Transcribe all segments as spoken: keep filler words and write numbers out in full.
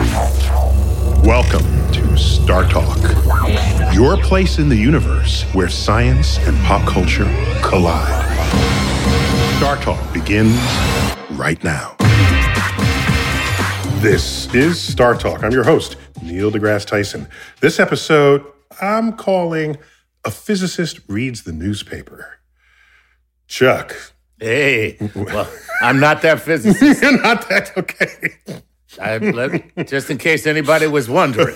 Welcome to Star Talk, your place in the universe where science and pop culture collide. Star Talk begins right now. This is Star Talk. I'm your host, Neil deGrasse Tyson. This episode, I'm calling A Physicist Reads the Newspaper. Chuck. Hey, well, I'm not that physicist. You're not that, okay. I, let, just in case anybody was wondering.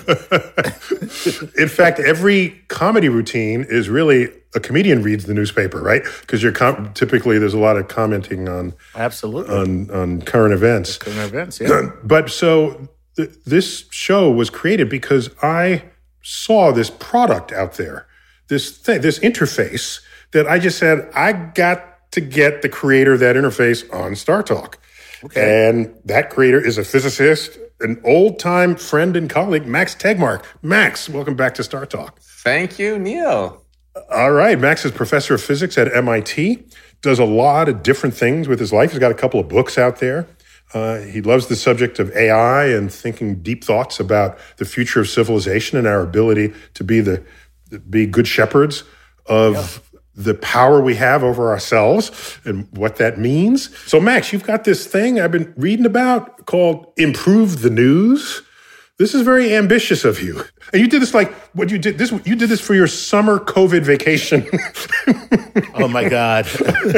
In fact, every comedy routine is really a comedian reads the newspaper, right? Because you're com- typically there's a lot of commenting on absolutely on, on current events. Current events, yeah. But so th- this show was created because I saw this product out there, this thing, this interface that I just said I got to get the creator of that interface on Star Talk. Okay. And that creator is a physicist, an old-time friend and colleague, Max Tegmark. Max, welcome back to Star Talk. Thank you, Neil. All right. Max is professor of physics at M I T, does a lot of different things with his life. He's got a couple of books out there. Uh, he loves the subject of A I and thinking deep thoughts about the future of civilization and our ability to be the be good shepherds of yeah. the power we have over ourselves and what that means. So, Max, you've got this thing I've been reading about called Improve the News. This is very ambitious of you. And you did this like, what you did this, you did this for your summer COVID vacation. Oh, my God.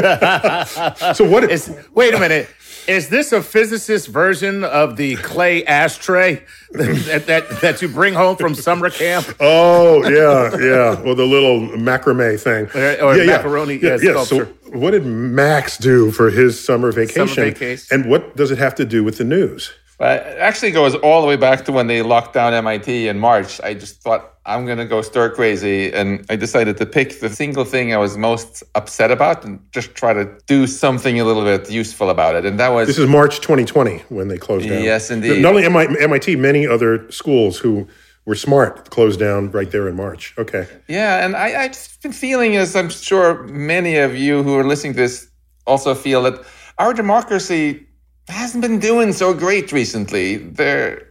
So what? Is, wait a minute. Is this a physicist version of the clay ashtray that, that that you bring home from summer camp? Oh, yeah, yeah. Well, the little macrame thing. Or, or yeah, macaroni yeah, yeah, yeah. sculpture. So what did Max do for his summer vacation? Summer vacation. And what does it have to do with the news? Well, it actually goes all the way back to when they locked down M I T in March. I just thought, I'm going to go stir crazy. And I decided to pick the single thing I was most upset about and just try to do something a little bit useful about it. And that was... This is March twenty twenty when they closed down. Yes, indeed. Not only M I T, many other schools who were smart closed down right there in March. Okay. Yeah, and I, I've been feeling, as I'm sure many of you who are listening to this also feel, that our democracy hasn't been doing so great recently. There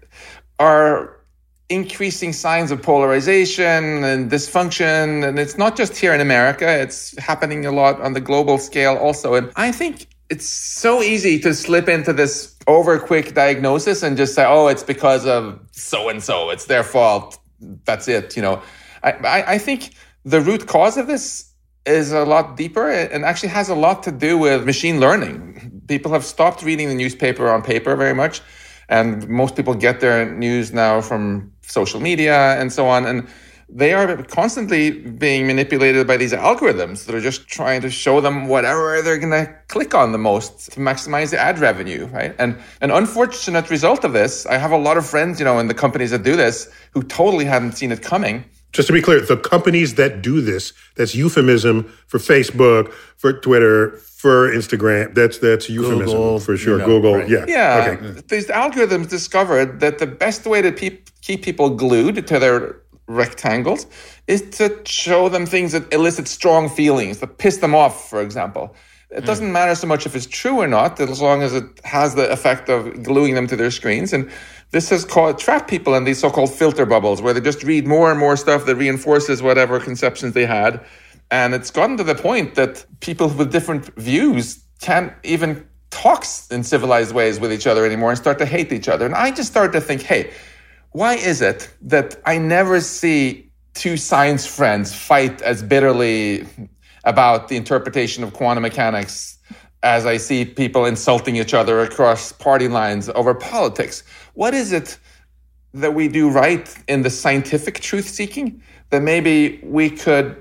are increasing signs of polarization and dysfunction, and it's not just here in America, it's happening a lot on the global scale also. And I think it's so easy to slip into this over quick diagnosis and just say, oh, it's because of so-and-so, it's their fault, that's it. You know, I, I, I think the root cause of this is a lot deeper and actually has a lot to do with machine learning. People have stopped reading the newspaper on paper very much, and most people get their news now from social media and so on. And they are constantly being manipulated by these algorithms that are just trying to show them whatever they're going to click on the most to maximize the ad revenue, right? And an unfortunate result of this, I have a lot of friends, you know, in the companies that do this who totally hadn't seen it coming. Just to be clear, the companies that do this, that's euphemism for Facebook, for Twitter, for Instagram. That's that's euphemism Google, for sure. You know, Google, right. yeah. Yeah. Okay. These algorithms discovered that the best way to pe- keep people glued to their rectangles is to show them things that elicit strong feelings, that piss them off, for example. It doesn't mm. matter so much if it's true or not, as long as it has the effect of gluing them to their screens. And this has called, trapped people in these so-called filter bubbles, where they just read more and more stuff that reinforces whatever conceptions they had. And it's gotten to the point that people with different views can't even talk in civilized ways with each other anymore and start to hate each other. And I just started to think, hey, why is it that I never see two science friends fight as bitterly about the interpretation of quantum mechanics as I see people insulting each other across party lines over politics? What is it that we do right in the scientific truth-seeking that maybe we could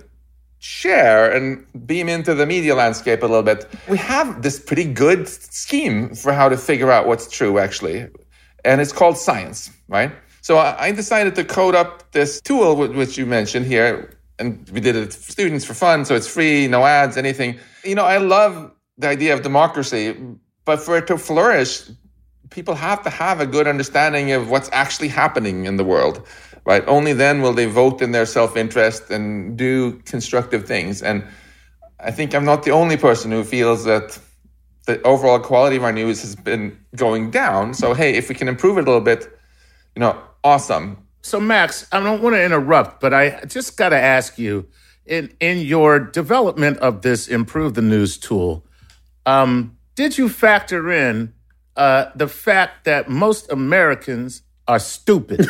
share and beam into the media landscape a little bit? We have this pretty good scheme for how to figure out what's true, actually, and it's called science, right? So I decided to code up this tool, which you mentioned here, and we did it for students for fun, so it's free, no ads, anything. You know, I love the idea of democracy, but for it to flourish, people have to have a good understanding of what's actually happening in the world, right? Only then will they vote in their self-interest and do constructive things. And I think I'm not the only person who feels that the overall quality of our news has been going down. So, hey, if we can improve it a little bit, you know, awesome. So, Max, I don't want to interrupt, but I just got to ask you, in, in your development of this Improve the News tool, um, did you factor in uh, the fact that most Americans are stupid?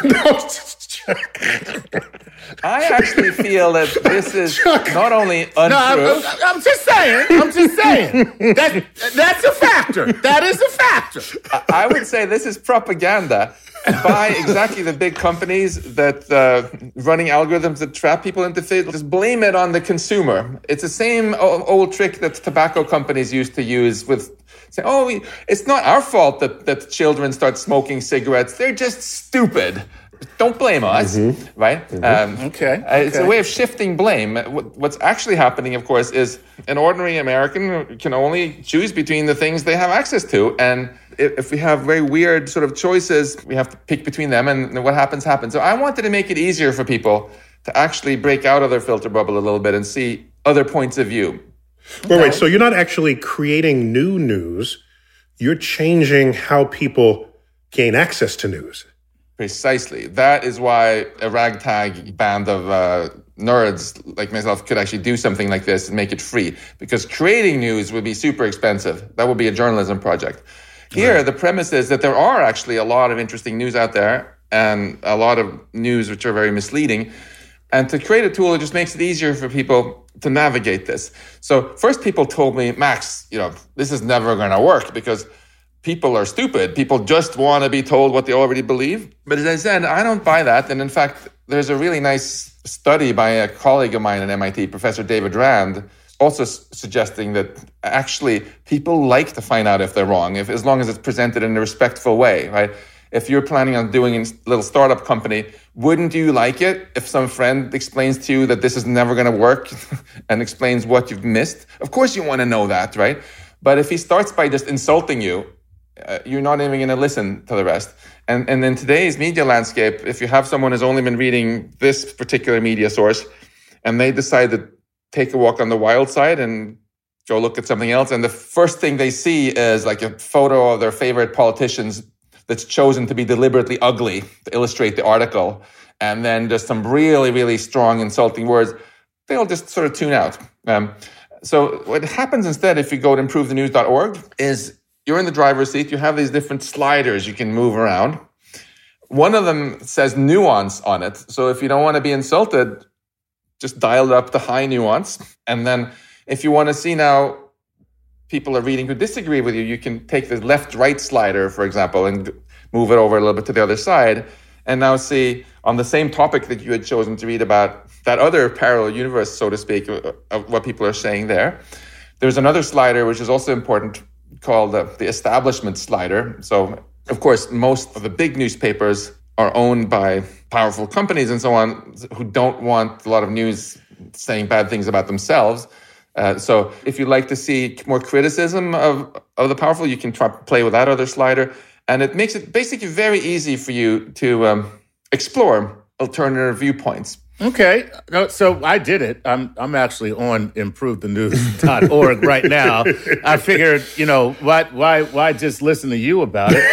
I actually feel that this is not only untrue. No, I'm, I'm just saying. I'm just saying. That, that's a factor. That is a factor. I would say this is propaganda by exactly the big companies that uh, running algorithms that trap people into things. Just blame it on the consumer. It's the same old, old trick that tobacco companies used to use with saying, oh, we, it's not our fault that, that children start smoking cigarettes. They're just stupid. Don't blame us, mm-hmm. right? Mm-hmm. Um, okay. Uh, it's okay. a way of shifting blame. What's actually happening, of course, is an ordinary American can only choose between the things they have access to. And if we have very weird sort of choices, we have to pick between them, and what happens, happens. So I wanted to make it easier for people to actually break out of their filter bubble a little bit and see other points of view. Well, wait, so you're not actually creating new news. You're changing how people gain access to news. Precisely. That is why a ragtag band of uh, nerds like myself could actually do something like this and make it free. Because creating news would be super expensive. That would be a journalism project. Here, right. The premise is that there are actually a lot of interesting news out there and a lot of news which are very misleading. And to create a tool, it just makes it easier for people to navigate this. So first people told me, Max, you know, this is never going to work because people are stupid. People just want to be told what they already believe. But as I said, I don't buy that. And in fact, there's a really nice study by a colleague of mine at M I T, Professor David Rand, also s- suggesting that actually people like to find out if they're wrong, if as long as it's presented in a respectful way, right? If you're planning on doing a little startup company, wouldn't you like it if some friend explains to you that this is never going to work and explains what you've missed? Of course you want to know that, right? But if he starts by just insulting you, Uh, you're not even going to listen to the rest. And and in today's media landscape, if you have someone who's only been reading this particular media source and they decide to take a walk on the wild side and go look at something else, and the first thing they see is like a photo of their favorite politicians that's chosen to be deliberately ugly to illustrate the article, and then just some really, really strong insulting words, they'll just sort of tune out. Um, so what happens instead if you go to improve the news dot org is you're in the driver's seat. You have these different sliders you can move around. One of them says nuance on it. So if you don't want to be insulted, just dial it up to high nuance. And then if you want to see now people are reading who disagree with you, you can take the left-right slider, for example, and move it over a little bit to the other side. And now see on the same topic that you had chosen to read about, that other parallel universe, so to speak, of what people are saying there. There's another slider, which is also important, called the, the establishment slider. So, of course, most of the big newspapers are owned by powerful companies and so on who don't want a lot of news saying bad things about themselves. Uh, so if you'd like to see more criticism of, of the powerful, you can try play with that other slider. And it makes it basically very easy for you to um, explore alternative viewpoints. Okay, so I did it. I'm I'm actually on improve the news dot org right now. I figured, you know, why why why just listen to you about it?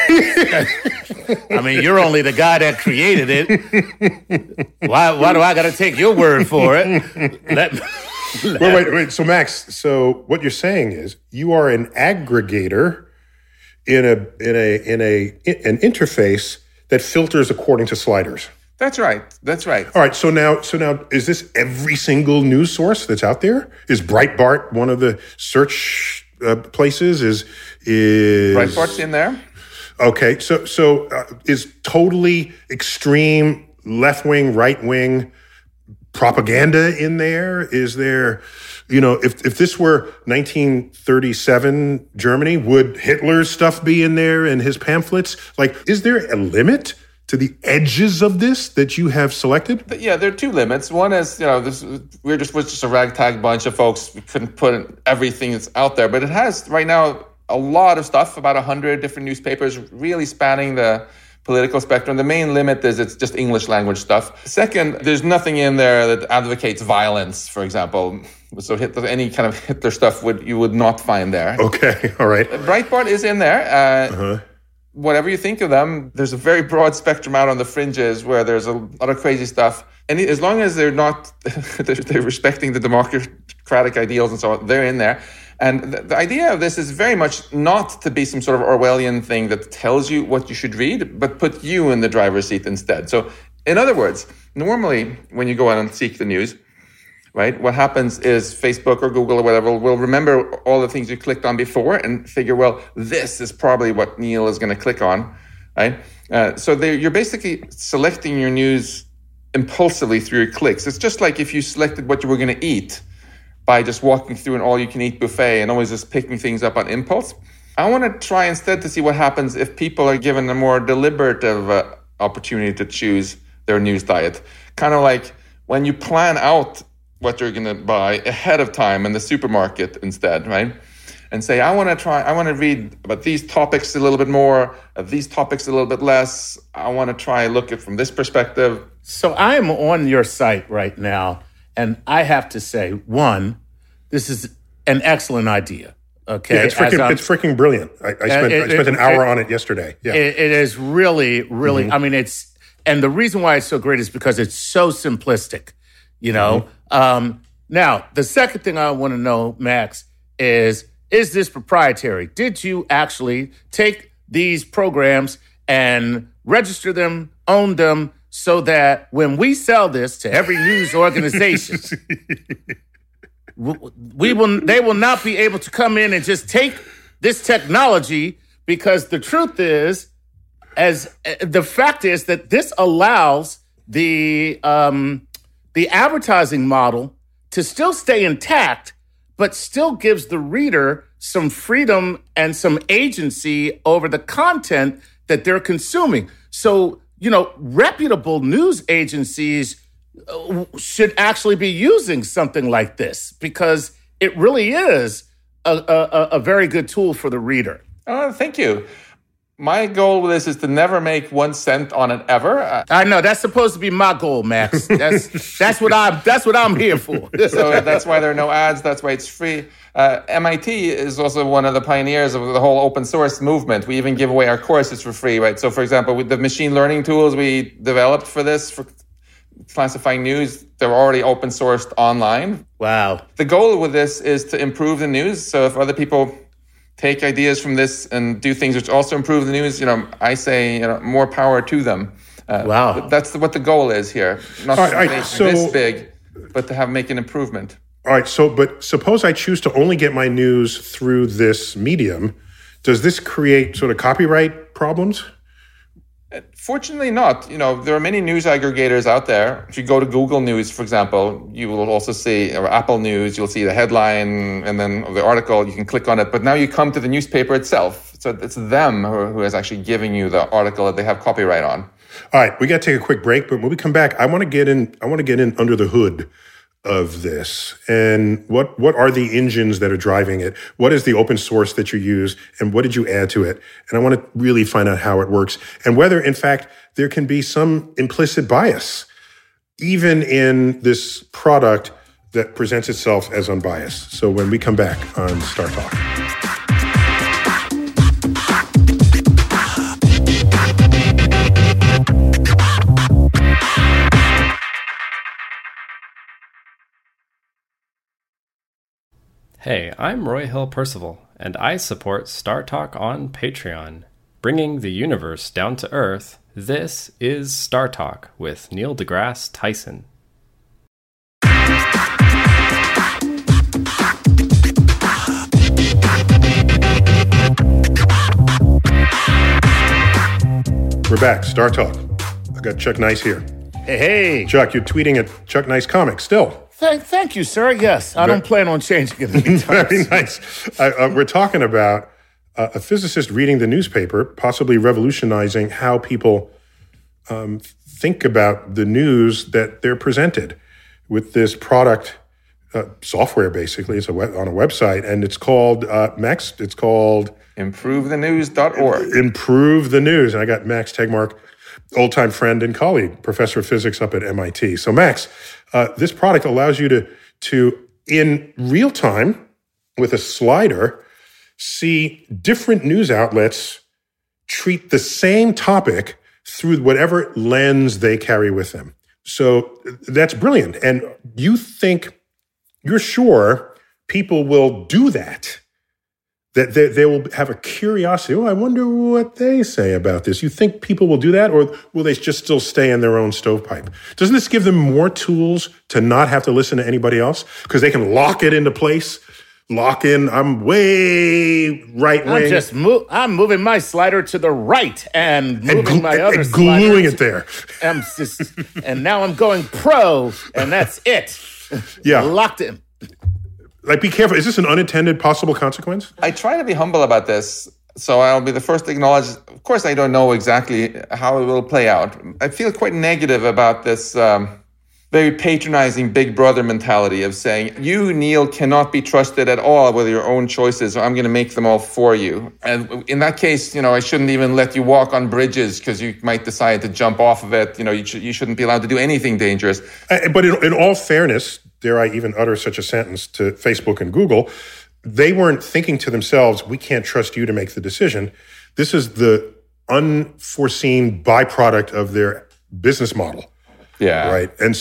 I mean, you're only the guy that created it. Why why do I got to take your word for it? Let, let wait, wait, wait. So Max, so what you're saying is you are an aggregator in a in a in a an interface that filters according to sliders. That's right. That's right. All right. So now, so now, is this every single news source that's out there? Is Breitbart one of the search uh, places? Is is Breitbart's in there? Okay. So so uh, is totally extreme left wing, right wing propaganda in there? Is there, you know, if if this were nineteen thirty-seven Germany, would Hitler's stuff be in there and his pamphlets? Like, is there a limit to the edges of this that you have selected? Yeah, there are two limits. One is, you know, this, we're just, we're just a ragtag bunch of folks. We couldn't put everything that's out there, but it has right now a lot of stuff, about one hundred different newspapers, really spanning the political spectrum. The main limit is it's just English language stuff. Second, there's nothing in there that advocates violence, for example. So Hitler, any kind of Hitler stuff would you would not find there. Okay, all right. Breitbart is in there. Uh, uh-huh. whatever you think of them, there's a very broad spectrum out on the fringes where there's a lot of crazy stuff. And as long as they're not, they're respecting the democratic ideals and so on, they're in there. And the, the idea of this is very much not to be some sort of Orwellian thing that tells you what you should read, but put you in the driver's seat instead. So in other words, normally when you go out and seek the news, right, what happens is Facebook or Google or whatever will remember all the things you clicked on before and figure, well, this is probably what Neil is going to click on, right? Uh, so you're basically selecting your news impulsively through your clicks. It's just like if you selected what you were going to eat by just walking through an all-you-can-eat buffet and always just picking things up on impulse. I want to try instead to see what happens if people are given a more deliberative uh, opportunity to choose their news diet. Kind of like when you plan out what you're going to buy ahead of time in the supermarket instead, right? And say, I want to try, I want to read about these topics a little bit more, uh, these topics a little bit less. I want to try and look at it from this perspective. So I am on your site right now, and I have to say, one, this is an excellent idea. Okay, yeah, it's freaking, it's freaking brilliant. I, I spent, it, I spent an hour it, on it yesterday. Yeah, it, it is really, really. Mm-hmm. I mean, it's, and the reason why it's so great is because it's so simplistic. You know. Mm-hmm. Um, now, the second thing I want to know, Max, is is this proprietary? Did you actually take these programs and register them, own them, so that when we sell this to every news organization, we will they will not be able to come in and just take this technology, because the truth is, as the fact is that this allows the um, the advertising model to still stay intact, but still gives the reader some freedom and some agency over the content that they're consuming. So, you know, reputable news agencies should actually be using something like this, because it really is a, a, a very good tool for the reader. Oh, thank you. My goal with this is to never make one cent on it ever. I know that's supposed to be my goal, Max. That's that's what I'm that's what I'm here for. So that's why there are no ads. That's why it's free. Uh, M I T is also one of the pioneers of the whole open source movement. We even give away our courses for free, right? So, for example, with the machine learning tools we developed for this, for classifying news, they're already open sourced online. Wow. The goal with this is to improve the news. So if other people take ideas from this and do things which also improve the news, you know, I say, you know, more power to them. Uh, wow. That's the, what the goal is here. Not all to right, make so, this big, but to have make an improvement. All right. So, but suppose I choose to only get my news through this medium. Does this create sort of copyright problems? Fortunately not. You know, there are many news aggregators out there. If you go to Google News, for example, you will also see, or Apple News, you'll see the headline and then the article, you can click on it. But now you come to the newspaper itself. So it's them who, who is actually giving you the article that they have copyright on. All right, we got to take a quick break, but when we come back, I want to get in, I want to get in under the hood of this, and what what are the engines that are driving it? What is the open source that you use, and what did you add to it? And I want to really find out how it works, and whether, in fact, there can be some implicit bias, even in this product that presents itself as unbiased. So when we come back on Star Talk. Hey, I'm Roy Hill Percival, and I support Star Talk on Patreon. Bringing the universe down to Earth, this is Star Talk with Neil deGrasse Tyson. We're back, Star Talk. I got Chuck Nice here. Hey, hey. Chuck, you're tweeting at Chuck Nice Comics still. Thank, thank you, sir. Yes, I don't plan on changing it anytime. Very nice. Uh, uh, we're talking about uh, a physicist reading the newspaper, possibly revolutionizing how people um, think about the news that they're presented with this product uh, software. Basically, it's a web, on a website, and it's called uh, Max. It's called improve the news dot org. Improve the News, and I got Max Tegmark, old-time friend and colleague, professor of physics up at M I T. So, Max, uh, this product allows you to, to, in real time, with a slider, see different news outlets treat the same topic through whatever lens they carry with them. So that's brilliant. And you think, you're sure people will do that, that they, they will have a curiosity. Oh, I wonder what they say about this. You think people will do that, or will they just still stay in their own stovepipe? Doesn't this give them more tools to not have to listen to anybody else? Because they can lock it into place, lock in, I'm way right wing. I'm just mo- I'm moving my slider to the right and moving and gl- my other and slider. gluing to- it there. I'm just, and now I'm going pro, and that's it. Yeah. Locked in. Like, be careful. Is this an unintended possible consequence? I try to be humble about this, so I'll be the first to acknowledge, of course, I don't know exactly how it will play out. I feel quite negative about this um, very patronizing Big Brother mentality of saying, you, Neil, cannot be trusted at all with your own choices, or I'm going to make them all for you. And in that case, you know, I shouldn't even let you walk on bridges because you might decide to jump off of it. You know, you, sh- you shouldn't be allowed to do anything dangerous. Uh, But in, in all fairness, dare I even utter such a sentence to Facebook and Google, they weren't thinking to themselves, we can't trust you to make the decision. This is the unforeseen byproduct of their business model. Yeah. Right. And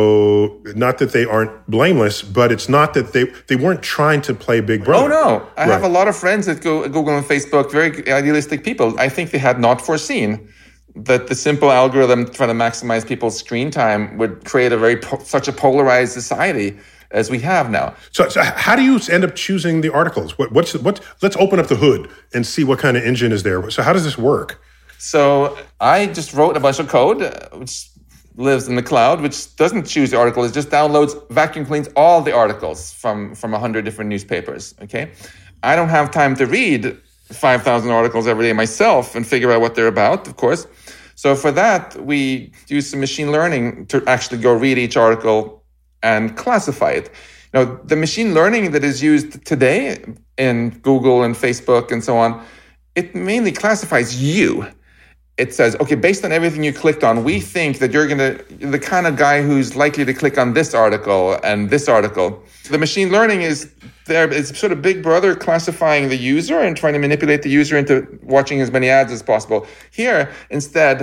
so, not that they aren't blameless, but it's not that they, they weren't trying to play Big Brother. Oh, no. I Right. have a lot of friends at Go- Google and Facebook, very idealistic people. I think they had not foreseen that the simple algorithm trying to maximize people's screen time would create a very po- such a polarized society as we have now. So, so how do you end up choosing the articles? What, what's what? Let's open up the hood and see what kind of engine is there. So how does this work? So I just wrote a bunch of code, uh, which lives in the cloud, which doesn't choose the article. It just downloads, vacuum cleans all the articles from from a hundred different newspapers. Okay, I don't have time to read five thousand articles every day myself and figure out what they're about, of course. So for that, we use some machine learning to actually go read each article and classify it. You know, the machine learning that is used today in Google and Facebook and so on, it mainly classifies you. It says, okay, based on everything you clicked on, we think that you're going to, the kind of guy who's likely to click on this article and this article. The machine learning is there, it's sort of Big Brother classifying the user and trying to manipulate the user into watching as many ads as possible. Here, instead,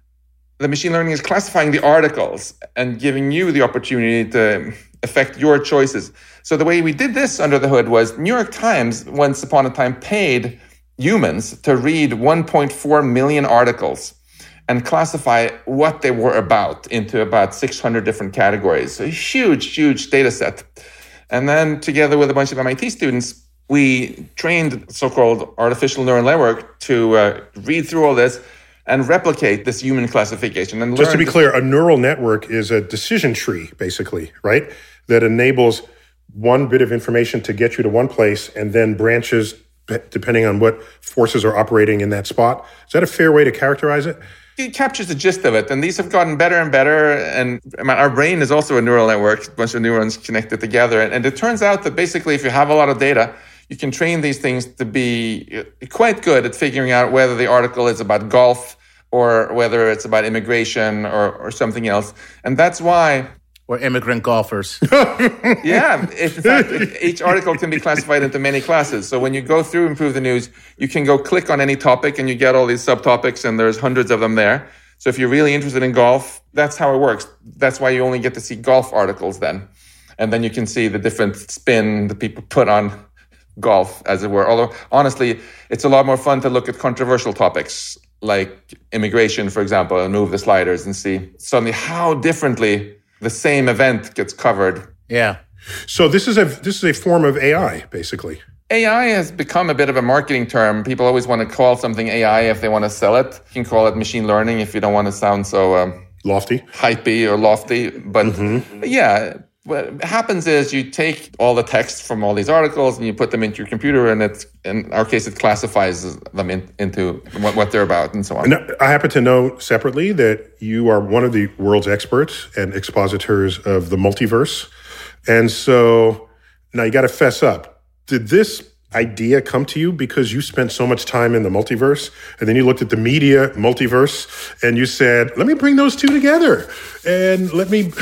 the machine learning is classifying the articles and giving you the opportunity to affect your choices. So the way we did this under the hood was New York Times, once upon a time, paid humans to read one point four million articles and classify what they were about into about six hundred different categories. So a huge, huge data set. And then together with a bunch of M I T students, we trained so-called artificial neural network to uh, read through all this and replicate this human classification. And Just to be this- clear, a neural network is a decision tree, basically, right? That enables one bit of information to get you to one place and then branches depending on what forces are operating in that spot. Is that a fair way to characterize it? It captures the gist of it. And these have gotten better and better. And I mean, our brain is also a neural network, a bunch of neurons connected together. And, and it turns out that basically if you have a lot of data, you can train these things to be quite good at figuring out whether the article is about golf or whether it's about immigration or, or something else. And that's why... Or immigrant golfers. Yeah, in fact, each article can be classified into many classes. So when you go through Improve the News, you can go click on any topic and you get all these subtopics and there's hundreds of them there. So if you're really interested in golf, that's how it works. That's why you only get to see golf articles then. And then you can see the different spin that people put on golf, as it were. Although, honestly, it's a lot more fun to look at controversial topics like immigration, for example, and move the sliders and see suddenly how differently the same event gets covered. Yeah. So this is a this is a form of A I, basically. A I has become a bit of a marketing term. People always want to call something A I if they want to sell it. You can call it machine learning if you don't want to sound so um, Lofty. hypey or lofty. But mm-hmm. yeah, what happens is you take all the text from all these articles and you put them into your computer, and it's, in our case, it classifies them in, into what, what they're about and so on. And I happen to know separately that you are one of the world's experts and expositors of the multiverse. And so now you got to fess up. Did this idea come to you because you spent so much time in the multiverse, and then you looked at the media multiverse and you said, let me bring those two together and let me,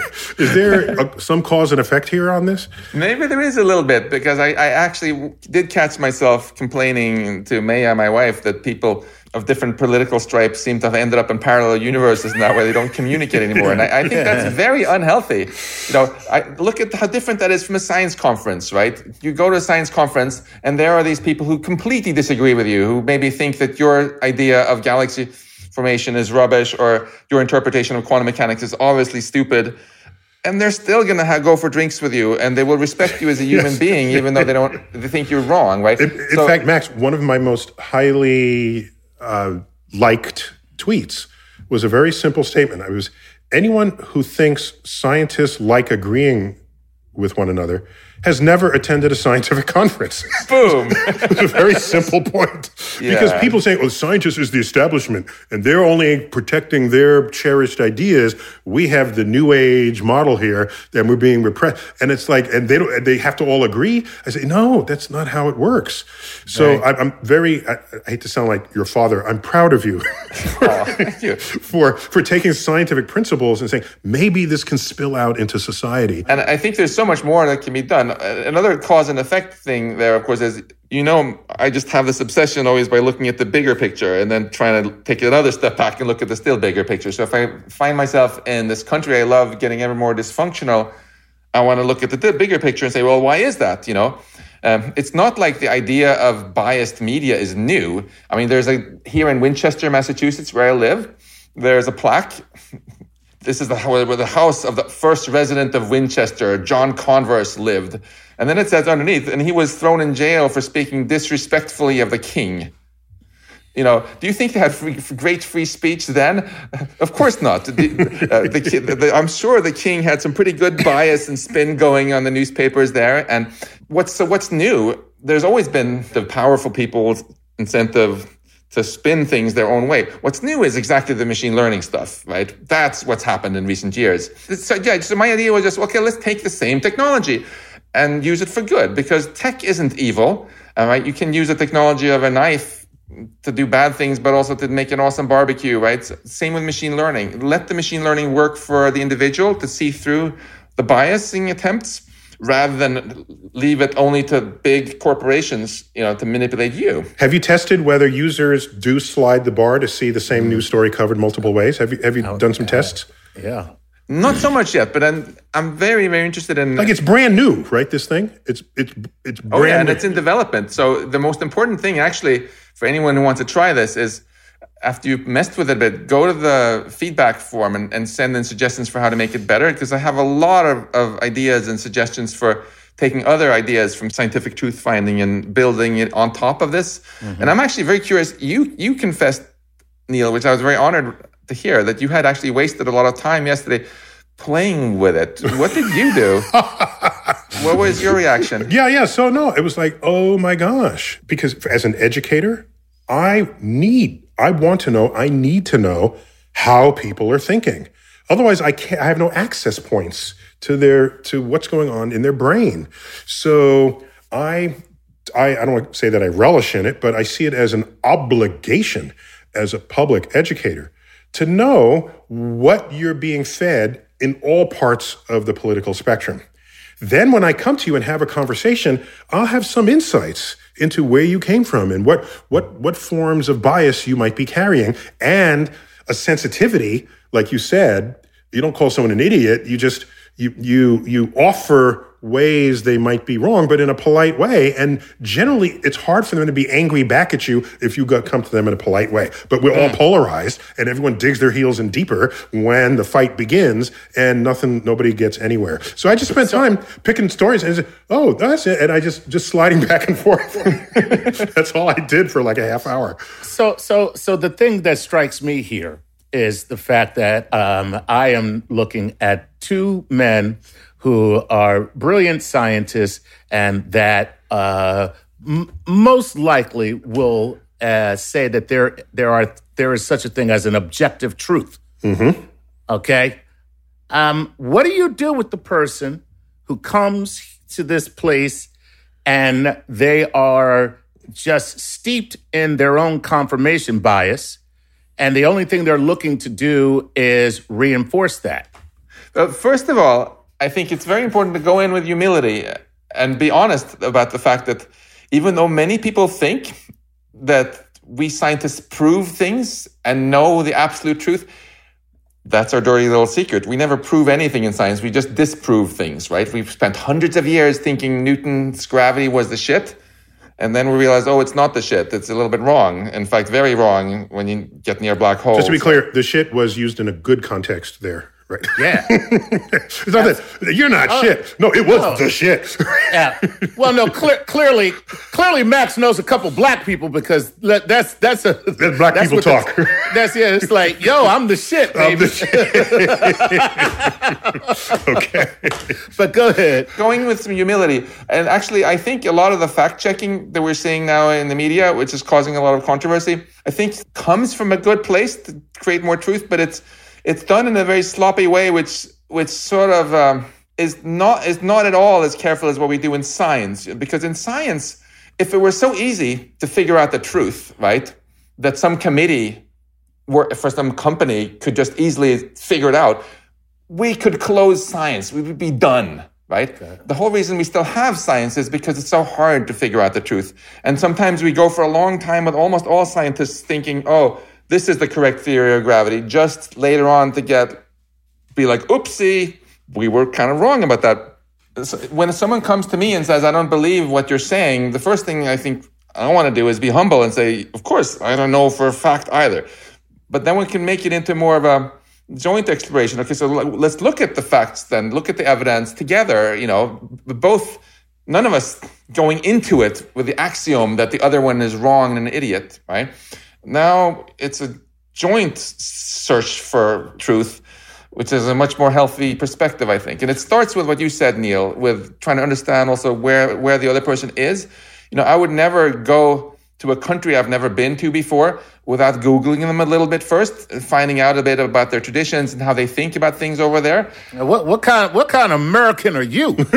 is there a, some cause and effect here on this? Maybe there is a little bit, because I, I actually did catch myself complaining to Maya, my wife, that people of different political stripes seem to have ended up in parallel universes now where they don't communicate anymore. And I, I think that's very unhealthy. You know, I look at how different that is from a science conference, right? You go to a science conference and there are these people who completely disagree with you, who maybe think that your idea of galaxy formation is rubbish or your interpretation of quantum mechanics is obviously stupid. And they're still going to go for drinks with you, and they will respect you as a human yes. being, even though they don't they think you're wrong, right? In, in so, fact, Max, one of my most highly uh, liked tweets was a very simple statement. I was, anyone who thinks scientists like agreeing with one another has never attended a scientific conference. Boom. It's a very simple point. Yeah. Because people say, well, scientists is the establishment, and they're only protecting their cherished ideas. We have the new age model here, and we're being repressed. And it's like, and they don't, they have to all agree. I say, no, that's not how it works. So right. I, I'm very, I, I hate to sound like your father, I'm proud of you. Oh, thank you. for, for taking scientific principles and saying, maybe this can spill out into society. And I think there's so much more that can be done. Another cause and effect thing there, of course, is, you know, I just have this obsession always by looking at the bigger picture and then trying to take another step back and look at the still bigger picture. So if I find myself in this country I love getting ever more dysfunctional, I want to look at the bigger picture and say, well, why is that? You know, um, it's not like the idea of biased media is new. I mean, there's a, here in Winchester, Massachusetts, where I live, there's a plaque. This is the, where the house of the first resident of Winchester, John Converse, lived. And then it says underneath, and he was thrown in jail for speaking disrespectfully of the king. You know, do you think they had free, great free speech then? Of course not. The, uh, the, the, I'm sure the king had some pretty good bias and spin going on the newspapers there. And what's so what's new? There's always been the powerful people's incentive to spin things their own way. What's new is exactly the machine learning stuff, right? That's what's happened in recent years. So yeah, so my idea was just, okay, let's take the same technology and use it for good, because tech isn't evil, all right? You can use the technology of a knife to do bad things, but also to make an awesome barbecue, right? Same with machine learning. Let the machine learning work for the individual to see through the biasing attempts, rather than leave it only to big corporations, you know, to manipulate you. Have you tested whether users do slide the bar to see the same news story covered multiple ways? Have you have you oh, done some uh, tests? Yeah. Not so much yet, but I'm I'm very, very interested in... Like, it's brand new, right, this thing? It's it's it's brand Oh, yeah, and new. It's in development. So the most important thing, actually, for anyone who wants to try this is, after you've messed with it a bit, go to the feedback form and, and send in suggestions for how to make it better, because I have a lot of, of ideas and suggestions for taking other ideas from scientific truth finding and building it on top of this. Mm-hmm. And I'm actually very curious. You you confessed, Neil, which I was very honored to hear, that you had actually wasted a lot of time yesterday playing with it. What did you do? What was your reaction? Yeah, yeah. So no, it was like, oh my gosh. Because as an educator, I need, I want to know, I need to know how people are thinking. Otherwise, I can't, I have no access points to their, to what's going on in their brain. So I, I, I don't want to say that I relish in it, but I see it as an obligation as a public educator to know what you're being fed in all parts of the political spectrum. Then when I come to you and have a conversation, I'll have some insights into where you came from and what what what forms of bias you might be carrying, and a sensitivity, like you said. You don't call someone an idiot. You just you you you offer ways they might be wrong, but in a polite way. And generally, it's hard for them to be angry back at you if you go, come to them in a polite way. But we're all polarized, and everyone digs their heels in deeper when the fight begins, and nothing, nobody gets anywhere. So I just spent time picking stories and said, oh, that's it. And I just just sliding back and forth. That's all I did for like a half hour. So so so the thing that strikes me here is the fact that um, I am looking at two men who are brilliant scientists, and that uh, m- most likely will uh, say that there there are there is such a thing as an objective truth. Mm-hmm. Okay, um, what do you do with the person who comes to this place and they are just steeped in their own confirmation bias, and the only thing they're looking to do is reinforce that? Uh, first of all, I think it's very important to go in with humility and be honest about the fact that even though many people think that we scientists prove things and know the absolute truth. That's our dirty little secret. We never prove anything in science. We just disprove things, right? We've spent hundreds of years thinking Newton's gravity was the shit. And then we realize, oh, it's not the shit. It's a little bit wrong. In fact, very wrong when you get near black holes. Just to be clear, the shit was used in a good context there, right? Yeah. It's not that you're not oh, shit. No, it was oh. the shit. Yeah. Well, no, clear, clearly, clearly Max knows a couple black people because that's that's a that's black that's people talk. The, that's yeah. It's like, yo, I'm the shit, baby. I'm the shit. Okay. But go ahead. Going with some humility, and actually, I think a lot of the fact checking that we're seeing now in the media, which is causing a lot of controversy, I think comes from a good place to create more truth, but it's it's done in a very sloppy way, which which sort of um, is not is not at all as careful as what we do in science. Because in science, if it were so easy to figure out the truth, right, that some committee or for some company could just easily figure it out, we could close science. We would be done, right? Okay. The whole reason we still have science is because it's so hard to figure out the truth. And sometimes we go for a long time with almost all scientists thinking, oh, this is the correct theory of gravity, just later on to get, be like, oopsie, we were kind of wrong about that. So when someone comes to me and says, I don't believe what you're saying, the first thing I think I want to do is be humble and say, of course, I don't know for a fact either. But then we can make it into more of a joint exploration. Okay, so let's look at the facts then, look at the evidence together, you know, both, none of us going into it with the axiom that the other one is wrong and an idiot, right? Now it's a joint search for truth, which is a much more healthy perspective, I think. And it starts with what you said, Neil, with trying to understand also where, where the other person is. You know, I would never go to a country I've never been to before without Googling them a little bit first, finding out a bit about their traditions and how they think about things over there. Now, what what kind what kind of American are you? You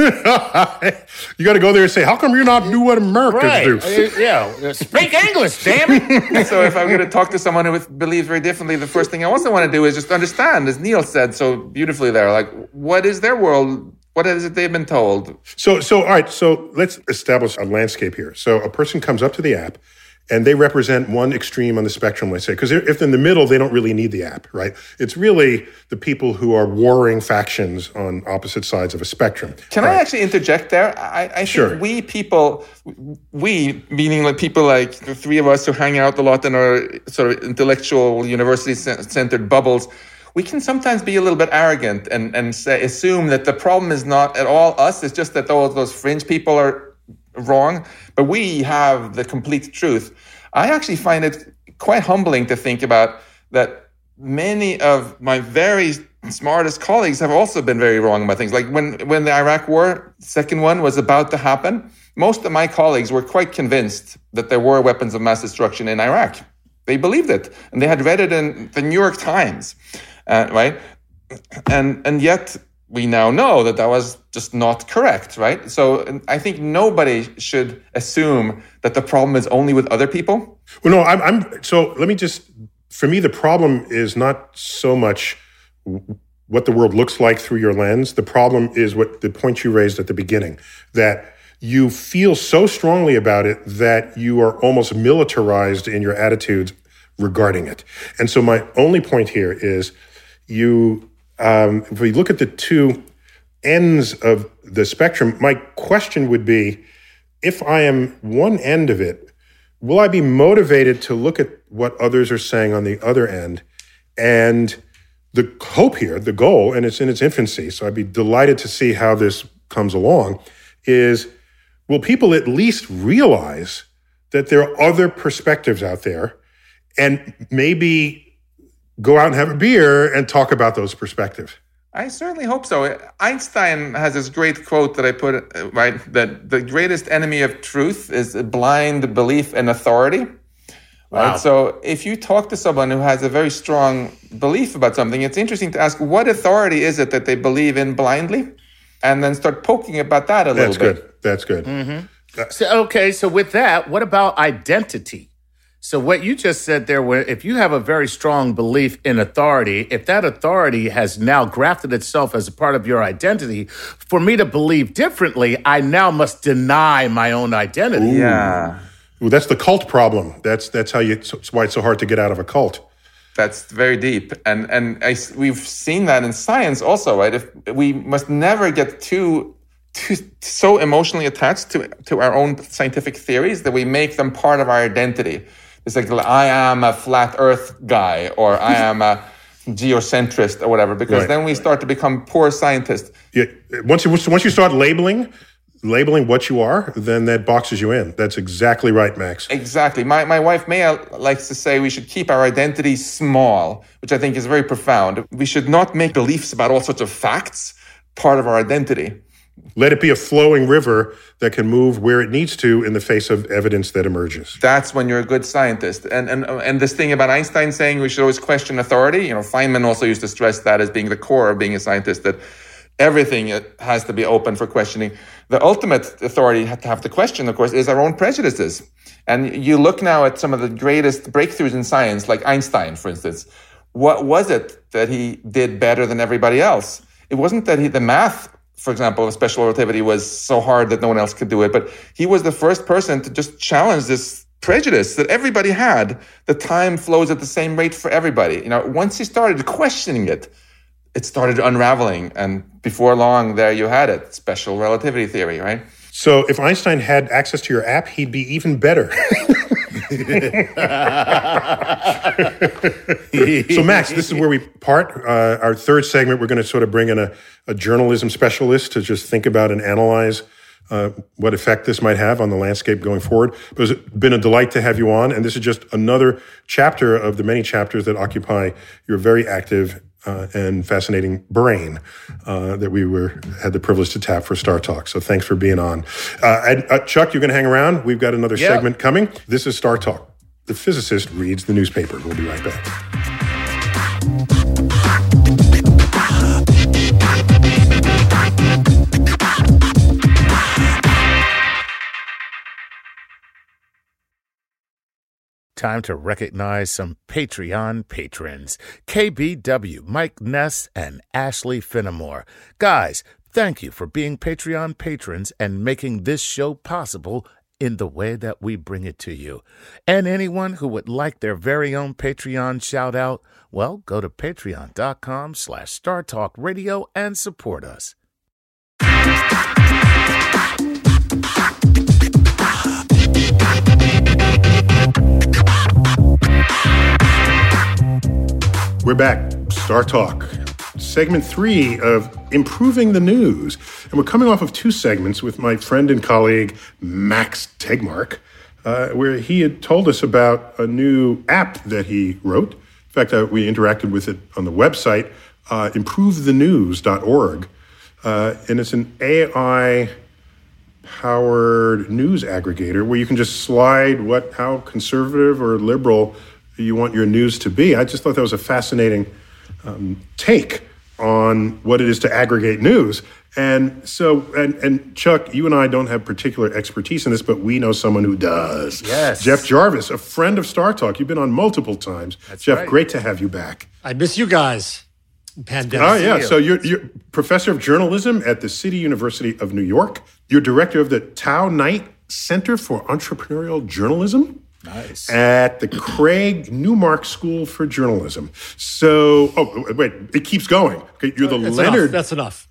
got to go there and say, how come you're not do what Americans right. do? Uh, yeah, speak English, damn it. So if I'm going to talk to someone who believes very differently, the first thing I also want to do is just understand, as Neil said so beautifully there, like, what is their world? What is it they've been told? So, so all right, so let's establish a landscape here. So a person comes up to the app, and they represent one extreme on the spectrum, let's say, because if in the middle, they don't really need the app, right? It's really the people who are warring factions on opposite sides of a spectrum. Can All I right. actually interject there? I, I think sure. we people, we, meaning like people like the three of us who hang out a lot in our sort of intellectual, university-centered bubbles, we can sometimes be a little bit arrogant and, and say, assume that the problem is not at all us. It's just that those, those fringe people are wrong, but we have the complete truth. I actually find it quite humbling to think about that many of my very smartest colleagues have also been very wrong about things. Like when, when the Iraq War, second one, was about to happen, most of my colleagues were quite convinced that there were weapons of mass destruction in Iraq. They believed it, and they had read it in the New York Times, uh, right? And and yet we now know that that was just not correct, right? So I think nobody should assume that the problem is only with other people. Well, no, I'm, I'm so let me just, for me, the problem is not so much what the world looks like through your lens. The problem is what the point you raised at the beginning, that you feel so strongly about it that you are almost militarized in your attitudes regarding it. And so my only point here is you, um, if we look at the two ends of the spectrum, my question would be, if I am one end of it, will I be motivated to look at what others are saying on the other end? And the hope here, the goal, and it's in its infancy, so I'd be delighted to see how this comes along, is will people at least realize that there are other perspectives out there and maybe go out and have a beer and talk about those perspectives? I certainly hope so. Einstein has this great quote that I put, right, that the greatest enemy of truth is blind belief in authority. Right? Wow. So if you talk to someone who has a very strong belief about something, it's interesting to ask what authority is it that they believe in blindly, and then start poking about that a little That's bit. good. That's good. Mm-hmm. So, okay, so with that, what about identity? So what you just said there, where if you have a very strong belief in authority, if that authority has now grafted itself as a part of your identity, for me to believe differently, I now must deny my own identity. Yeah. Well, that's the cult problem. That's that's how you. That's why it's so hard to get out of a cult. That's very deep, and and I, we've seen that in science also, right? If we must never get too too so emotionally attached to to our own scientific theories that we make them part of our identity. It's like I am a flat Earth guy, or I am a geocentrist, or whatever. Because right. then we start to become poor scientists. Yeah, once you once you start labeling. labeling what you are, then that boxes you in. That's exactly right, Max. Exactly. My my wife Maya likes to say we should keep our identity small, which I think is very profound. We should not make beliefs about all sorts of facts part of our identity. Let it be a flowing river that can move where it needs to in the face of evidence that emerges. That's when you're a good scientist. And and and this thing about Einstein saying we should always question authority, you know, Feynman also used to stress that as being the core of being a scientist, that everything has to be open for questioning. The ultimate authority to have to question, of course, is our own prejudices. And you look now at some of the greatest breakthroughs in science, like Einstein, for instance. What was it that he did better than everybody else? It wasn't that he, the math, for example, of special relativity was so hard that no one else could do it, but he was the first person to just challenge this prejudice that everybody had, that time flows at the same rate for everybody. You know, once he started questioning it, it started unraveling, and before long, there you had it, special relativity theory, right? So if Einstein had access to your app, he'd be even better. So Max, this is where we part. Uh, our third segment, we're going to sort of bring in a, a journalism specialist to just think about and analyze uh, what effect this might have on the landscape going forward. But it's been a delight to have you on, and this is just another chapter of the many chapters that occupy your very active Uh, and fascinating brain uh, that we were had the privilege to tap for Star Talk. So thanks for being on. Uh, and, uh, Chuck, you're going to hang around. We've got another yeah. segment coming. This is Star Talk. The physicist reads the newspaper. We'll be right back. Time to recognize some Patreon patrons. K B W, Mike Ness, and Ashley Finnemore. Guys, thank you for being Patreon patrons and making this show possible in the way that we bring it to you. And anyone who would like their very own Patreon shout-out, well, go to patreon.com slash Star Talk Radio and support us. We're back. Star Talk. Segment three of Improving the News. And we're coming off of two segments with my friend and colleague, Max Tegmark, uh, where he had told us about a new app that he wrote. In fact, uh, we interacted with it on the website, uh, improve the news dot org. Uh, and it's an A I-powered news aggregator where you can just slide what how conservative or liberal you want your news to be. I just thought that was a fascinating um, take on what it is to aggregate news. And so, and, and Chuck, you and I don't have particular expertise in this, but we know someone who does. Yes. Jeff Jarvis, a friend of Star Talk. You've been on multiple times. That's Jeff, right. Great to have you back. I miss you guys. Pandemic. Oh, yeah. So you're, you're professor of journalism at the City University of New York. You're director of the Tao Knight Center for Entrepreneurial Journalism. Nice. At the Craig Newmark School for Journalism. So, oh, wait, it keeps going. Okay, you're the that's Leonard. Enough. That's enough.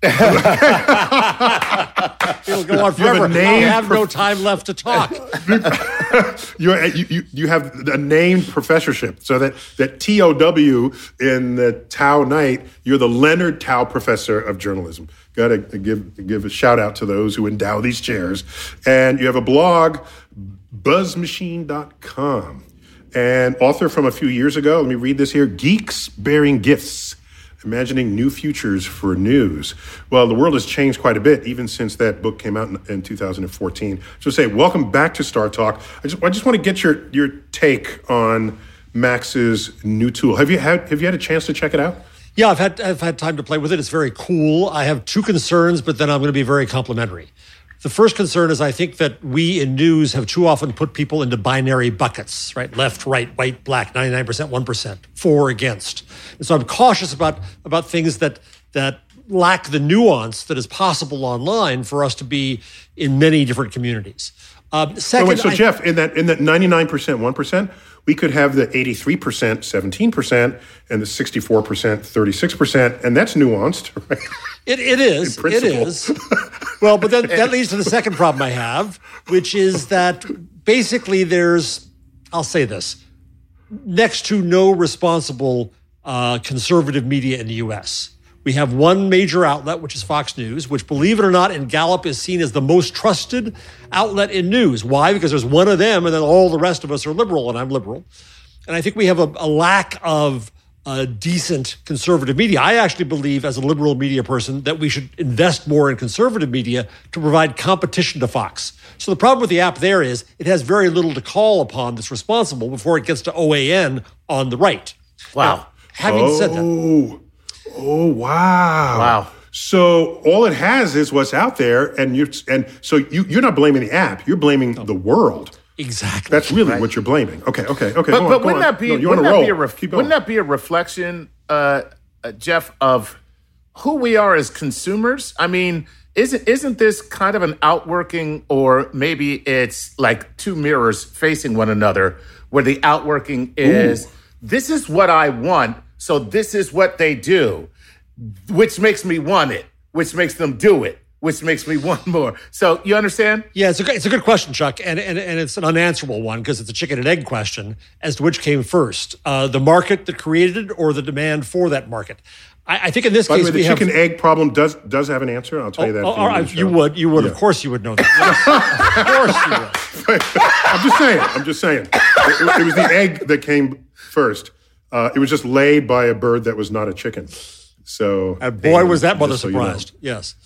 It'll go on forever. I have no time left to talk. You're, you, you, you have a named professorship. So that, that T O W in the Tao Knight, you're the Leonard Tao Professor of Journalism. Got to give, give a shout out to those who endow these chairs. And you have a blog, buzz machine dot com, and author from a few years ago. Let me read this here. Geeks Bearing Gifts, Imagining New Futures for News. Well, the world has changed quite a bit even since that book came out in, in two thousand fourteen. So say, welcome back to Star Talk. I just, I just want to get your, your take on Max's new tool. Have you had, have you had a chance to check it out? Yeah, I've had, I've had time to play with it. It's very cool. I have two concerns, but then I'm going to be very complimentary. The first concern is I think that we in news have too often put people into binary buckets, right? Left, right, white, black, ninety-nine percent, one percent, for, against. And so I'm cautious about, about things that, that lack the nuance that is possible online for us to be in many different communities. Um, second, oh, wait, so I, Jeff, in that in that ninety-nine percent, one percent, we could have the eighty-three percent, seventeen percent, and the sixty-four percent, thirty-six percent, and that's nuanced, right? It, it is. It is. Well, but then that leads to the second problem I have, which is that basically there's, I'll say this, next to no responsible uh, conservative media in the U S. We have one major outlet, which is Fox News, which, believe it or not, in Gallup is seen as the most trusted outlet in news. Why? Because there's one of them, and then all the rest of us are liberal, and I'm liberal. And I think we have a, a lack of uh, decent conservative media. I actually believe, as a liberal media person, that we should invest more in conservative media to provide competition to Fox. So the problem with the app there is it has very little to call upon that's responsible before it gets to O A N on the right. Wow. Now, having oh. said that. Oh, wow. Wow. So all it has is what's out there, and you and so you, you're not blaming the app, you're blaming the world. Exactly. That's really Right. what you're blaming. Okay, okay, okay. But, go but on, go wouldn't on. that be No, you wouldn't, on a that roll. be a ref- Keep going. wouldn't that be a reflection, uh, uh, Jeff, of who we are as consumers? I mean, isn't isn't this kind of an outworking, or maybe it's like two mirrors facing one another, where the outworking is, Ooh. This is what I want, so this is what they do, which makes me want it, which makes them do it, which makes me want more. So you understand? Yeah, it's a good, it's a good question, Chuck, and and, and it's an unanswerable one because it's a chicken and egg question as to which came first, uh, the market that created it or the demand for that market. I, I think in this By case the way, we the have chicken egg problem does does have an answer. I'll tell you that. Oh, at the oh, end oh, of the you show. would, you would, Yeah. of course, you would know that. Yes, of course you would. I'm just saying. I'm just saying. It, it was the egg that came first. Uh, it was just laid by a bird that was not a chicken. So, And boy, and was that mother just so you know. surprised. Yes.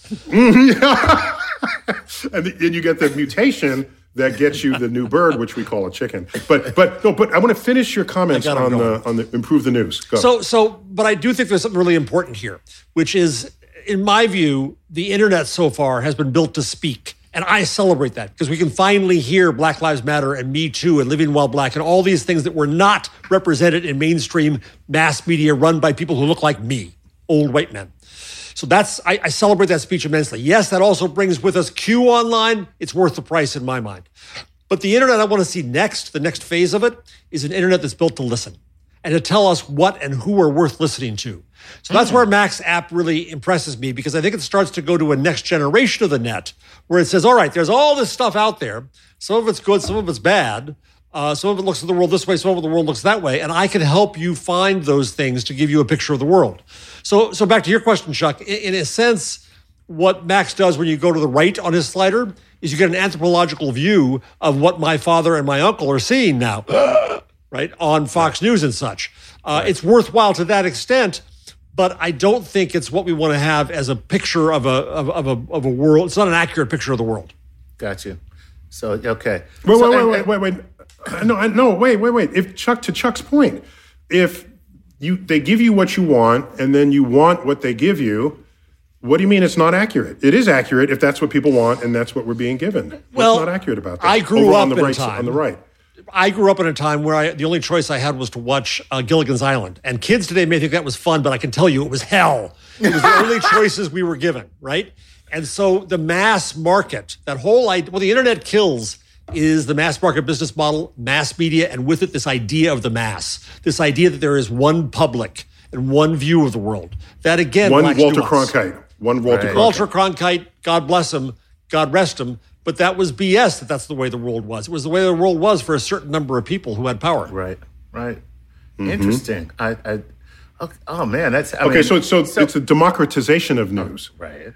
and then you get the mutation that gets you the new bird, which we call a chicken. But but no, but I want to finish your comments I got 'em on going. the on the improve the news. Go. So, so, but I do think there's something really important here, which is, in my view, the internet so far has been built to speak. And I celebrate that because we can finally hear Black Lives Matter and Me Too and Living While Black and all these things that were not represented in mainstream mass media run by people who look like me, old white men. So that's, I, I celebrate that speech immensely. Yes, that also brings with us Q online. It's worth the price in my mind. But the internet I want to see next, the next phase of it, is an internet that's built to listen and to tell us what and who are worth listening to. So that's where Mac's app really impresses me because I think it starts to go to a next generation of the net where it says, all right, there's all this stuff out there. Some of it's good, some of it's bad. Uh, some of it looks at the world this way, some of the world looks that way. And I can help you find those things to give you a picture of the world. So, so back to your question, Chuck, in, in a sense, what Max does when you go to the right on his slider is you get an anthropological view of what my father and my uncle are seeing now, right, on Fox News and such. Uh, right. It's worthwhile to that extent, but I don't think it's what we want to have as a picture of a of, of a of a world. It's not an accurate picture of the world. Got you. So okay. Wait, so, wait, and, wait, wait, wait, wait. No, no, wait, wait, wait. If Chuck, to Chuck's point, if you they give you what you want and then you want what they give you, what do you mean it's not accurate? It is accurate if that's what people want and that's what we're being given. What's Well, not accurate about that? I grew Over up on the in right, time. on the right. I grew up in a time where I, the only choice I had was to watch uh, Gilligan's Island. And kids today may think that was fun, but I can tell you it was hell. It was the only choices we were given, right? And so the mass market, that whole idea, well, the internet kills is the mass market business model, mass media, and with it, this idea of the mass, this idea that there is one public and one view of the world. That, again, One lacks Walter nuance. Cronkite. One Walter Right. Cronkite. Walter Cronkite, God bless him, God rest him. But that was B S that that's the way the world was. It was the way the world was for a certain number of people who had power. Right, right. Mm-hmm. Interesting. I, I, okay, oh man, that's I Okay, mean, so, so it's a democratization of news. right.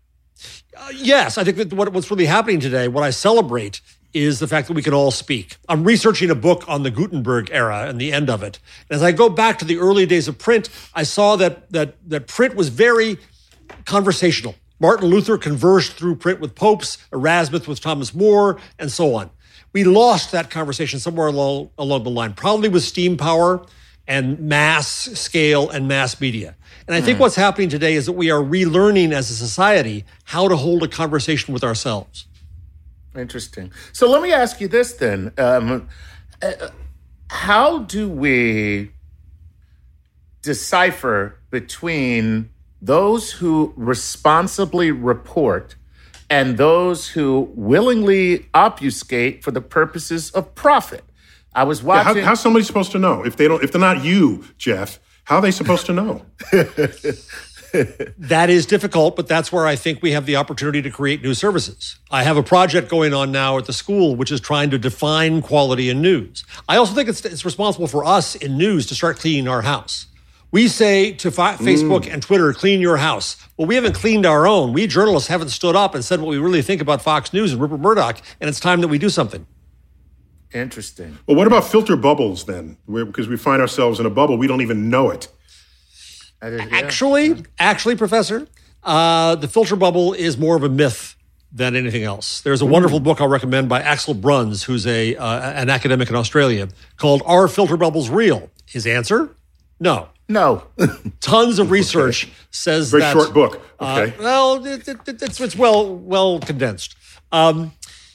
Uh, yes, I think that what, what's really happening today, what I celebrate, is the fact that we can all speak. I'm researching a book on the Gutenberg era and the end of it. And as I go back to the early days of print, I saw that that that print was very conversational. Martin Luther conversed through print with popes, Erasmus with Thomas More, and so on. We lost that conversation somewhere along, along the line, probably with steam power and mass scale and mass media. And I think what's happening today is that we are relearning as a society how to hold a conversation with ourselves. Interesting. So let me ask you this then. Um, uh, how do we decipher between those who responsibly report and those who willingly obfuscate for the purposes of profit. I was watching. Yeah, how, how's somebody supposed to know if they don't? If they're not you, Jeff? How are they supposed to know? That is difficult, but that's where I think we have the opportunity to create new services. I have a project going on now at the school, which is trying to define quality in news. I also think it's, it's responsible for us in news to start cleaning our house. We say to fi- Facebook mm. and Twitter, clean your house. Well, we haven't cleaned our own. We journalists haven't stood up and said what we really think about Fox News and Rupert Murdoch, and it's time that we do something. Interesting. Well, what about filter bubbles then? We're, because we find ourselves in a bubble, we don't even know it. Is, yeah. Actually, actually, Professor, uh, the filter bubble is more of a myth than anything else. There's a wonderful book I'll recommend by Axel Bruns, who's a uh, an academic in Australia, called Are Filter Bubbles Real? His answer? No. No. Tons of research okay. says Very that... Very short book. Okay. Uh, well, it, it, it's, it's well well condensed. Um,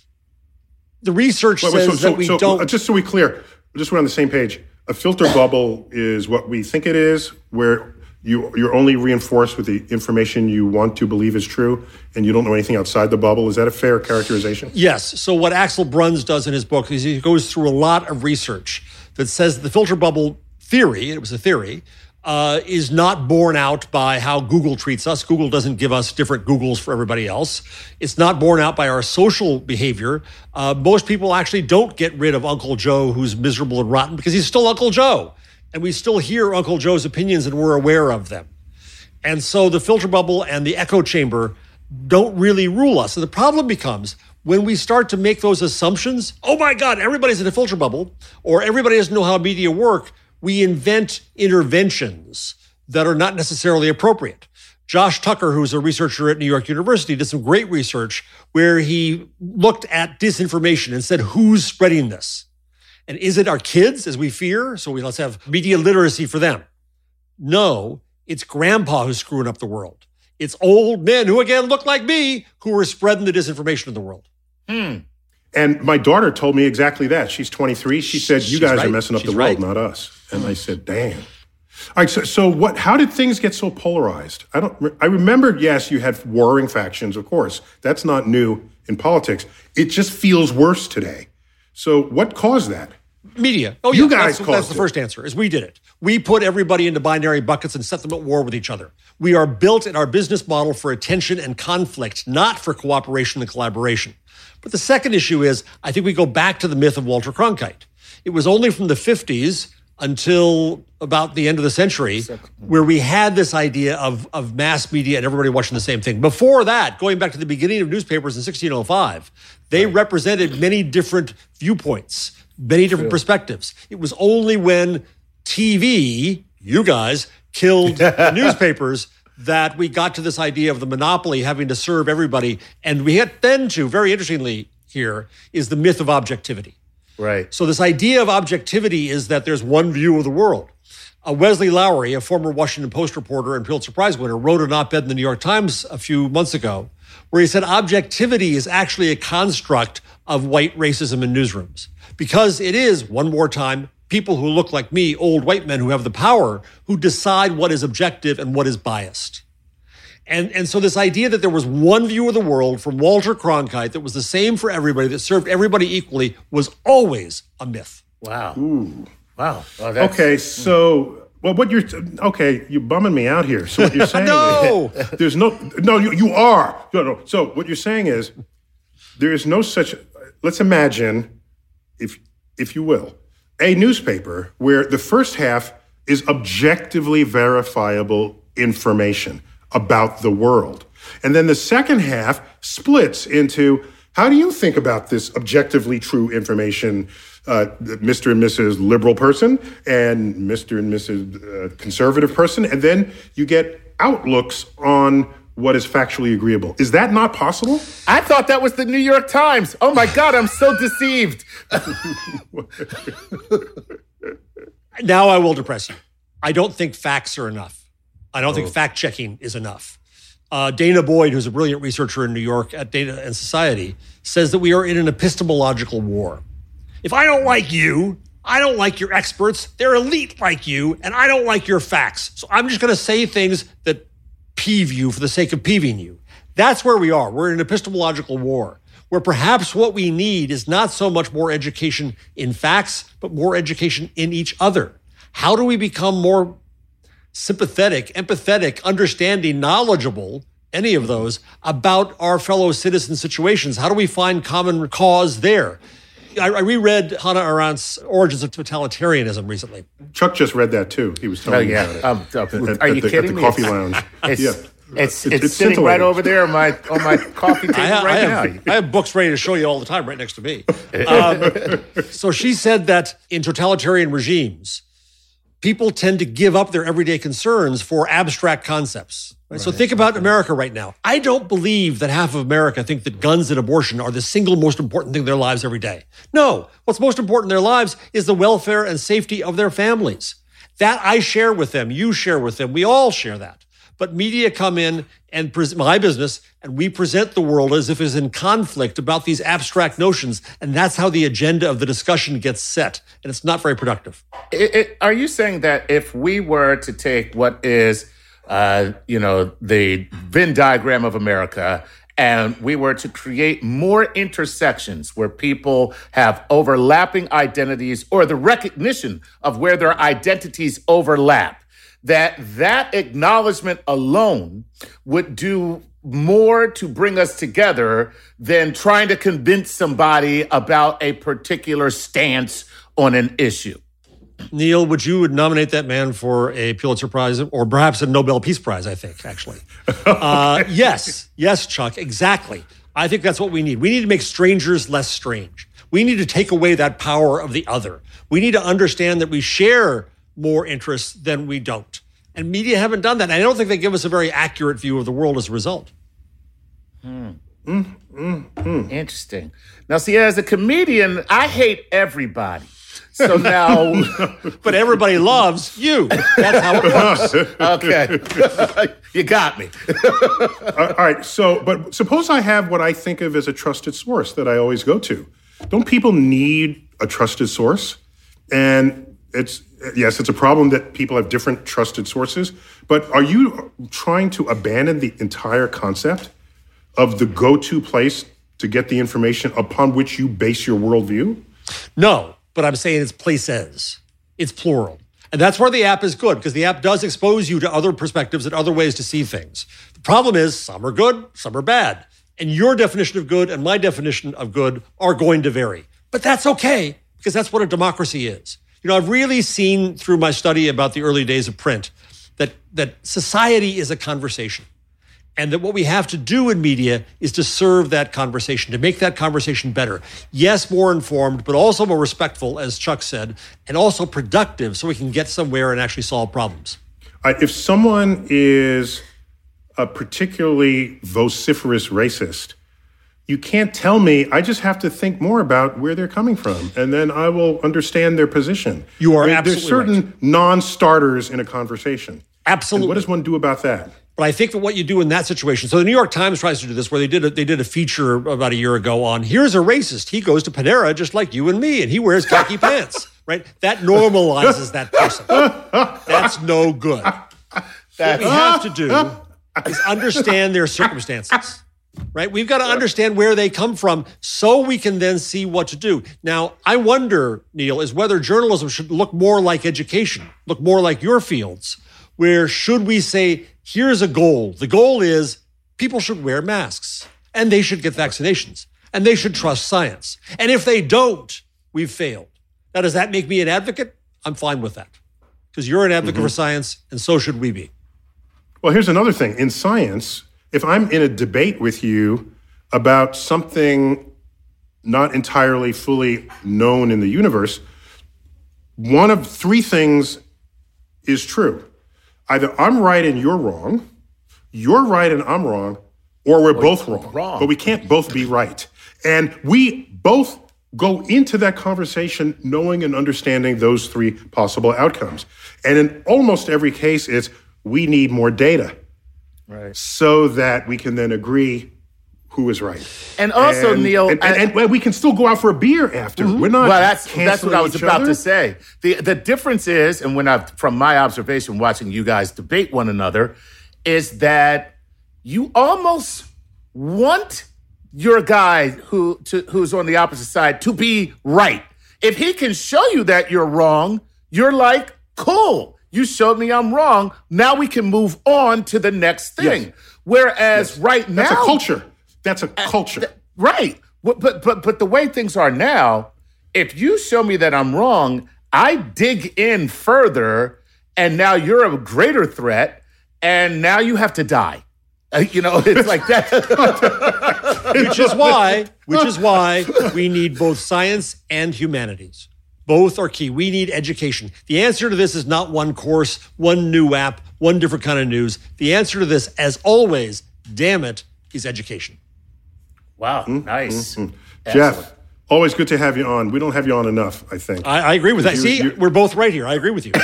the research wait, wait, says so, that we so, don't... Uh, just so we're clear, just so we're on the same page, a filter bubble is what we think it is, where... You, you're only reinforced with the information you want to believe is true, and you don't know anything outside the bubble. Is that a fair characterization? Yes. So what Axel Bruns does in his book is he goes through a lot of research that says the filter bubble theory, it was a theory, uh, is not borne out by how Google treats us. Google doesn't give us different Googles for everybody else. It's not borne out by our social behavior. Uh, most people actually don't get rid of Uncle Joe, who's miserable and rotten, because he's still Uncle Joe. And we still hear Uncle Joe's opinions and we're aware of them. And so the filter bubble and the echo chamber don't really rule us. And the problem becomes when we start to make those assumptions, oh my God, everybody's in a filter bubble, or everybody doesn't know how media work, we invent interventions that are not necessarily appropriate. Josh Tucker, who's a researcher at New York University, did some great research where he looked at disinformation and said, who's spreading this? And is it our kids, as we fear? So we, let's have media literacy for them. No, it's grandpa who's screwing up the world. It's old men who, again, look like me, who are spreading the disinformation in the world. Hmm. And my daughter told me exactly that. She's twenty-three. She said, you She's guys right. are messing up She's the world, right. not us. And I said, damn. All right, so, so what? How did things get so polarized? I don't. I remember, yes, you had warring factions, of course. That's not new in politics. It just feels worse today. So what caused that? Media. Oh, you yeah, guys that's, caused that's the it. first answer, is we did it. We put everybody into binary buckets and set them at war with each other. We are built in our business model for attention and conflict, not for cooperation and collaboration. But the second issue is, I think we go back to the myth of Walter Cronkite. It was only from the fifties until about the end of the century where we had this idea of, of mass media and everybody watching the same thing. Before that, going back to the beginning of newspapers in sixteen oh five, they right. represented many different viewpoints, many different True. perspectives. It was only when T V, you guys, killed the newspapers that we got to this idea of the monopoly having to serve everybody. And we had then to, very interestingly here, is the myth of objectivity. Right. So this idea of objectivity is that there's one view of the world. Uh, Wesley Lowery, a former Washington Post reporter and Pulitzer Prize winner, wrote an op-ed in the New York Times a few months ago where he said objectivity is actually a construct of white racism in newsrooms. Because it is, one more time, people who look like me, old white men who have the power, who decide what is objective and what is biased. And, and so this idea that there was one view of the world from Walter Cronkite that was the same for everybody, that served everybody equally, was always a myth. Wow. Ooh. Wow. Oh, okay, so, well, what you're, okay, you're bumming me out here. So what you're saying no. is, there's no, no, you, you are. No, no. So what you're saying is, there is no such, let's imagine, if if you will, a newspaper where the first half is objectively verifiable information about the world. And then the second half splits into, how do you think about this objectively true information, uh, Mister and Missus Liberal person and Mister and Missus Uh, conservative person? And then you get outlooks on what is factually agreeable. Is that not possible? I thought that was the New York Times. Oh my God, I'm so deceived. Now I will depress you. I don't think facts are enough. I don't oh. think fact-checking is enough. Uh, Dana Boyd, who's a brilliant researcher in New York at Data and Society, says that we are in an epistemological war. If I don't like you, I don't like your experts, they're elite like you, and I don't like your facts. So I'm just going to say things that peeve you for the sake of peeving you. That's where we are. We're in an epistemological war, where perhaps what we need is not so much more education in facts, but more education in each other. How do we become more sympathetic, empathetic, understanding, knowledgeable, any of those, about our fellow citizen situations? How do we find common cause there? I, I reread Hannah Arendt's Origins of Totalitarianism recently. Chuck just read that too. He was telling oh, yeah. me um, about it. Um, At, are at you the, kidding at the me? coffee lounge. It's, yeah. It's, it's, It- it's, it's sitting right scintillating. over there on my on my coffee table I have, right I, now. have, I have books ready to show you all the time right next to me. Um, so she said that in totalitarian regimes, people tend to give up their everyday concerns for abstract concepts. Right? So think about America right now. I don't believe that half of America think that guns and abortion are the single most important thing in their lives every day. No, what's most important in their lives is the welfare and safety of their families. That I share with them, you share with them, we all share that. But media come in and pres- my business, and we present the world as if it's in conflict about these abstract notions, and that's how the agenda of the discussion gets set, and it's not very productive. It, it, are you saying that if we were to take what is, uh, you know, the Venn diagram of America, and we were to create more intersections where people have overlapping identities or the recognition of where their identities overlap, that that acknowledgement alone would do more to bring us together than trying to convince somebody about a particular stance on an issue? Neil, would you nominate that man for a Pulitzer Prize or perhaps a Nobel Peace Prize, I think, actually? uh, yes. Yes, Chuck, exactly. I think that's what we need. We need to make strangers less strange. We need to take away that power of the other. We need to understand that we share more interests than we don't. And media haven't done that. And I don't think they give us a very accurate view of the world as a result. Hmm. Mm, mm, mm. Interesting. Now, see, as a comedian, I hate everybody. So now... But everybody loves you. That's how it works. Okay. You got me. All right. So, but suppose I have what I think of as a trusted source that I always go to. Don't people need a trusted source? And it's, yes, it's a problem that people have different trusted sources. But are you trying to abandon the entire concept of the go-to place to get the information upon which you base your worldview? No. But I'm saying it's places. It's plural. And that's where the app is good, because the app does expose you to other perspectives and other ways to see things. The problem is some are good, some are bad. And your definition of good and my definition of good are going to vary. But that's okay, because that's what a democracy is. You know, I've really seen through my study about the early days of print that, that society is a conversation. And that what we have to do in media is to serve that conversation, to make that conversation better. Yes, more informed, but also more respectful, as Chuck said, and also productive so we can get somewhere and actually solve problems. Uh, if someone is a particularly vociferous racist, you can't tell me. I just have to think more about where they're coming from, and then I will understand their position. You are I mean, absolutely There's certain right. non-starters in a conversation. Absolutely. And what does one do about that? But I think that what you do in that situation, so the New York Times tries to do this, where they did a, they did a feature about a year ago on, here's a racist. He goes to Panera just like you and me, and he wears khaki pants, right? That normalizes that person. That's no good. What we have to do is understand their circumstances, right? We've got to understand where they come from so we can then see what to do. Now, I wonder, Neil, is whether journalism should look more like education, look more like your fields, where should we say, here's a goal. The goal is people should wear masks and they should get vaccinations and they should trust science. And if they don't, we've failed. Now, does that make me an advocate? I'm fine with that because you're an advocate mm-hmm. for science and so should we be. Well, here's another thing. In science, if I'm in a debate with you about something not entirely fully known in the universe, one of three things is true. Either I'm right and you're wrong, you're right and I'm wrong, or we're both wrong. wrong. But we can't both be right. And we both go into that conversation knowing and understanding those three possible outcomes. And in almost every case, it's we need more data right. so that we can then agree who is right. And also, and, Neil... And, and, and, and we can still go out for a beer after. Mm-hmm. We're not Well, that's, that's what I was about other. to say. The the difference is, and when I've, from my observation watching you guys debate one another, is that you almost want your guy who to, who's on the opposite side to be right. If he can show you that you're wrong, you're like, cool, you showed me I'm wrong. Now we can move on to the next thing. Yes. Whereas yes. right now... That's a culture. That's a culture. Uh, th- right. But, but, but the way things are now, if you show me that I'm wrong, I dig in further, and now you're a greater threat, and now you have to die. Uh, you know, it's like that. which is why, which is why we need both science and humanities. Both are key. We need education. The answer to this is not one course, one new app, one different kind of news. The answer to this, as always, damn it, is education. Wow, mm-hmm. nice. Mm-hmm. Jeff, always good to have you on. We don't have you on enough, I think. I, I agree with that. You, See, you, we're both right here. I agree with you.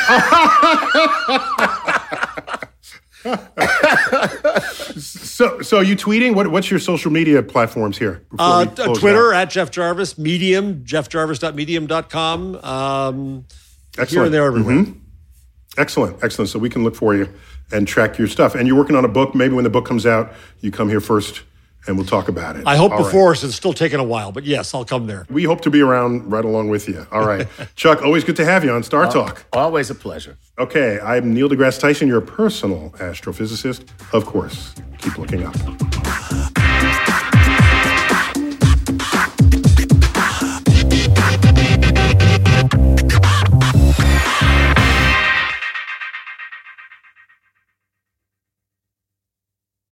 so, so are you tweeting? What, what's your social media platforms here? Uh, Twitter at Jeff Jarvis, Medium, jeff jarvis dot medium dot com. Um, excellent. Here and there, everywhere. Mm-hmm. Excellent, excellent. So we can look for you and track your stuff. And you're working on a book. Maybe when the book comes out, you come here first and we'll talk about it. I hope All before, right. so it's still taking a while. But yes, I'll come there. We hope to be around right along with you. All right. Chuck, always good to have you on Star Talk. Always a pleasure. Okay, I'm Neil deGrasse Tyson, your personal astrophysicist. Of course, keep looking up.